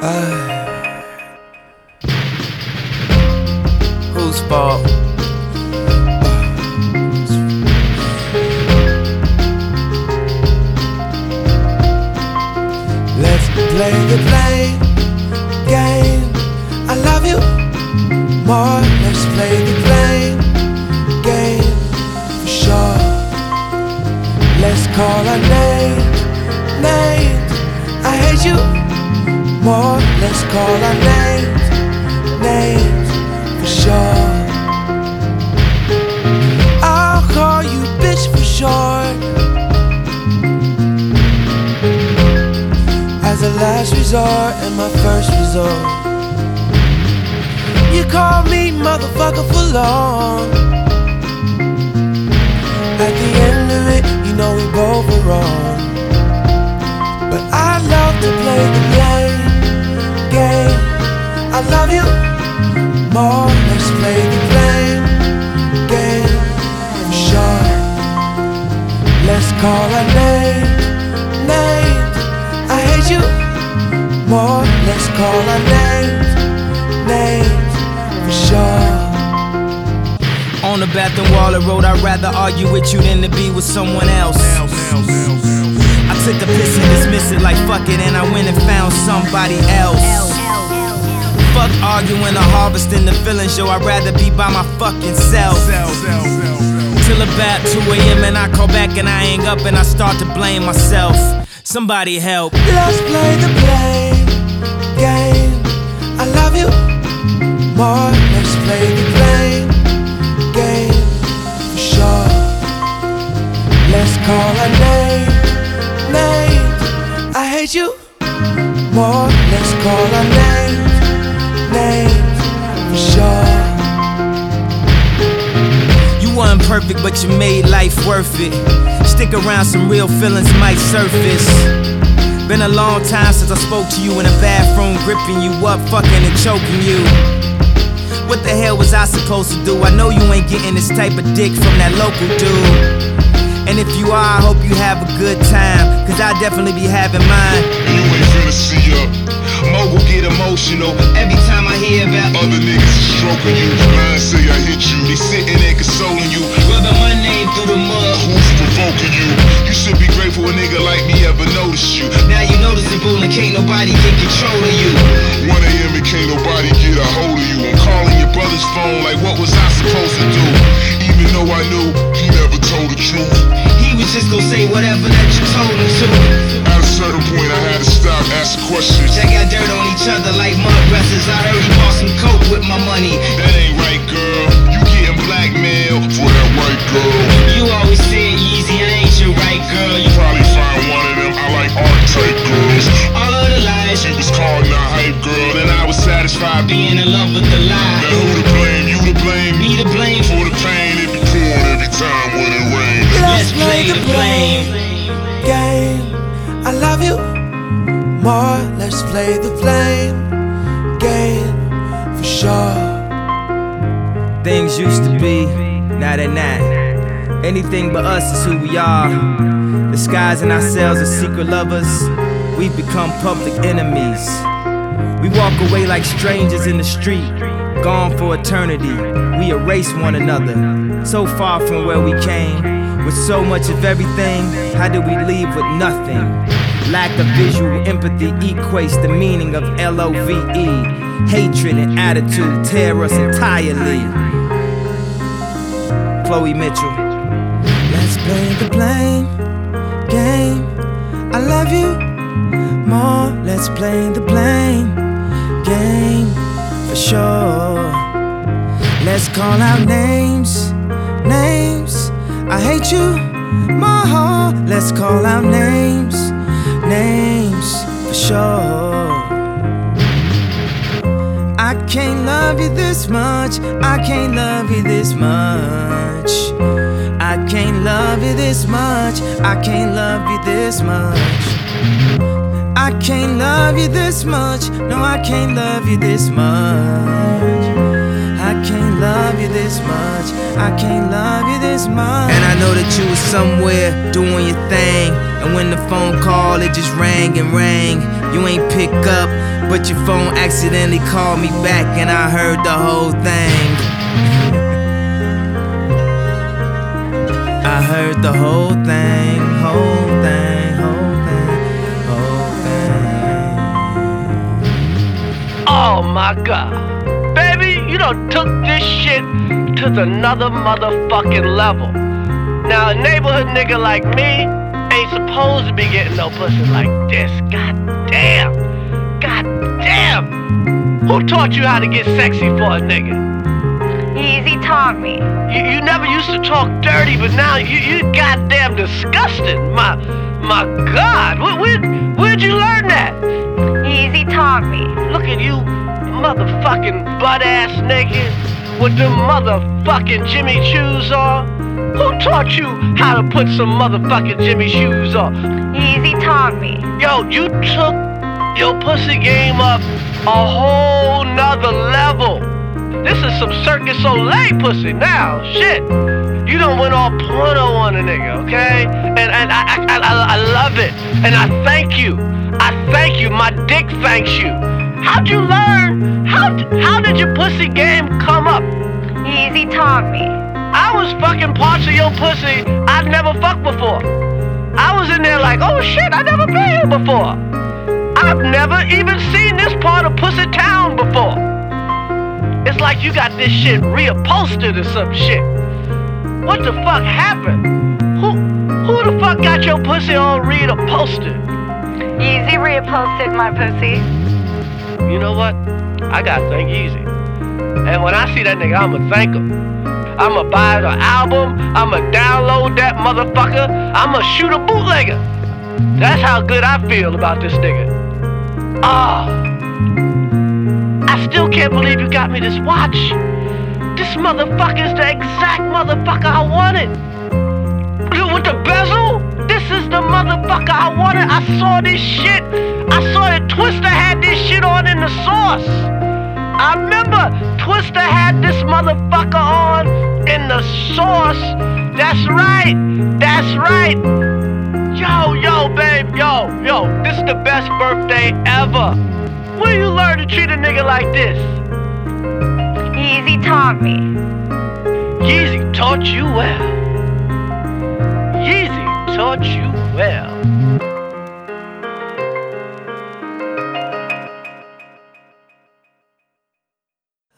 Whose fault? Let's play the blame game. I love you more. Let's play the blame game for sure. Let's call our names. I hate you more. Let's call our names for sure. I'll call you bitch for short, as a last resort and my first resort. You call me motherfucker for long. At the end of it, you know we both were wrong. But I love to play the blame game. I love you more. Let's play the blame game for sure. Let's call our names. I hate you more. Let's call our names for sure. On the bathroom wall of road, I'd rather argue with you than to be with someone else. I took a piss and dismissed it like fuck it, and I went and found somebody else. Fuck arguing or harvesting the feelings, yo, I'd rather be by my fucking self. Till about 2 AM and I call back and I hang up and I start to blame myself. Somebody help. Let's play the blame game. I love you more. Let's play the blame game for sure. Let's call our names. I hate you more. Let's call our names for sure. You weren't perfect, but you made life worth it. Stick around, some real feelings might surface. Been a long time since I spoke to you in a bathroom, gripping you up, fucking and choking you. What the hell was I supposed to do? I know you ain't getting this type of dick from that local dude. And if you are, I hope you have a good time, cause I definitely be having mine. And you ain't finna see ya. Mogul get emotional every time I hear about other niggas stroking you. Mine say I hit you, they sitting there consoling you, rubbing my name through the mud. Who's provoking you? You should be grateful a nigga like me ever noticed you. Now you noticeable and can't nobody get control of you. 1 AM and can't nobody get a hold of you. I'm calling your brother's phone like what was I supposed to do? Even though I knew he never told the truth. He was just gonna say whatever that you told him to. At a certain point I had to stop, ask questions. Check out dirt on each other like mud wrestlers. I heard he bought some coke with my money. That ain't right, girl. You getting blackmailed for that white girl. You always said Yeezy, I ain't your right girl. You probably find one of them. I like art-type girls. All of the lies she was calling a hype girl, and I was satisfied being in love with the lie. Now who to blame? You to blame? Me to blame for the pain it be pouring every time when it rains. Let's play the blame game. I love you more. Let's play the blame game for sure. Things used to be, now they're not. Anything but us is who we are. Disguising ourselves as secret lovers, we've become public enemies. We walk away like strangers in the street, gone for eternity. We erase one another, so far from where we came. With so much of everything, how do we leave with nothing? Lack of visual empathy equates the meaning of LOVE. Hatred and attitude tear us entirely. Chloe Mitchell. Let's play the blame game. I love you more. Let's play the blame game for sure. Let's call out names. I hate you more. Let's call out names for sure. I can't love you this much. I can't love you this much. I can't love you this much. I can't love you this much. I can't love you this much. No, I can't love you this much. I can't love you this much. I can't love you this much. And I know that you was somewhere doing your thing, and when the phone called, it just rang and rang. You ain't pick up, but your phone accidentally called me back and I heard the whole thing. I heard the whole thing, whole thing, whole thing, whole thing. Oh my God. Baby, you done took this shit to another motherfucking level. Now a neighborhood nigga like me ain't supposed to be getting no pussy like this. God damn. God damn. Who taught you how to get sexy for a nigga? Easy taught me. You never used to talk dirty, but now you goddamn disgusting. My God. Where'd you learn that? Easy taught me. Look at you, motherfucking butt-ass naked with them motherfucking Jimmy shoes on. Who taught you how to put some motherfucking Jimmy shoes on? Easy taught me. Yo, you took your pussy game up a whole nother level. This is some Cirque du Soleil pussy now. Shit. You done went all porno on a nigga, okay? And I love it. And I thank you. I thank you. My dick thanks you. How'd you learn? How did your pussy game come up? Easy taught me. I was fucking parts of your pussy I'd never fucked before. I was in there like, oh shit, I never been here before. I've never even seen this part of Pussy Town before. It's like you got this shit reupholstered or some shit. What the fuck happened? Who the fuck got your pussy all reupholstered? Easy reupholstered my pussy. You know what? I gotta thank Easy. And when I see that nigga, I'ma thank him. I'ma buy the album, I'ma download that motherfucker, I'ma shoot a bootlegger. That's how good I feel about this nigga. I still can't believe you got me this watch. This motherfucker's the exact motherfucker I wanted. With the bezel, this is the motherfucker I wanted. I saw this shit. I saw that Twista had this shit on in the Source. I remember Twista had this motherfucker on in the Source. That's right. That's right. Yo, babe, yo, this is the best birthday ever. Where you learn to treat a nigga like this? Easy taught me. Yeezy taught you well. Yeezy taught you well.